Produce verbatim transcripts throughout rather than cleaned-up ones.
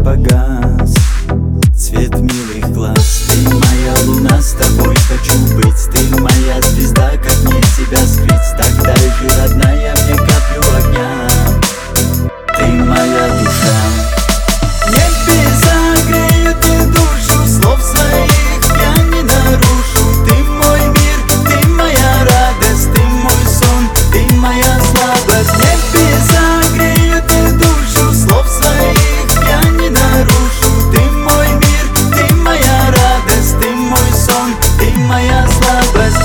погас цвет милых глаз. Ты моя луна, с тобой хочу быть. Ты моя звезда, как мне тебя скрыть? Так дай же, родная, мне каплю огня. Ты моя душа. Небеса греют мне душу, слов своих я не нарушу. Ты мой мир, ты моя радость, ты мой сон, ты моя слабость. Небеса греют мне душу, слов своих я не нарушу. Ты мой мир, ты моя радость, ты мой сон, ты моя слабость.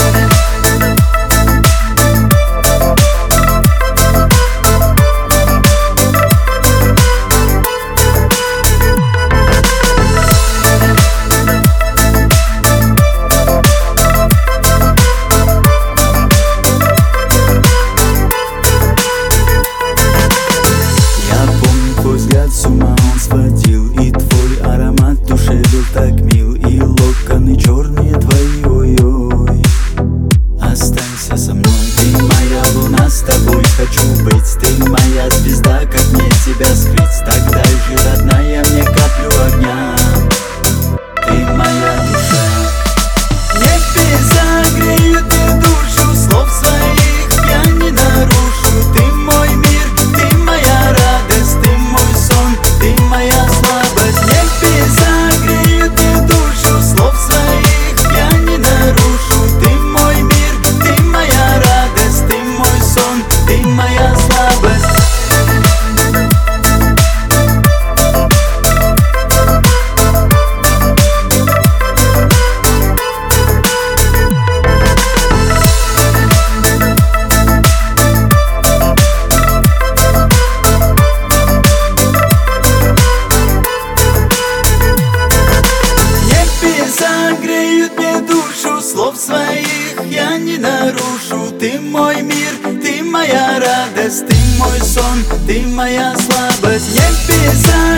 С ума он сводил, и твой аромат в душе был так мил, и локоны черные твои, ой-ой. Останься со мной, ты моя луна, с тобой хочу быть. Ты моя звезда, как мне тебя скрыть? Так дай же, родная, мне каплю огня. Ты моя душа. Небеса греют мне душу, слов своих я не нарушу. Ты мой мир, ты моя радость, ты мой сон, ты моя слабость. Небеса греют мне душу, слов своих я не нарушу. Ты мой мир, ты моя радость, ты мой сон, ты моя слабость. Греют мне душу, слов своих я не нарушу. Ты мой мир, ты моя радость, ты мой сон, ты моя слабость. Небеса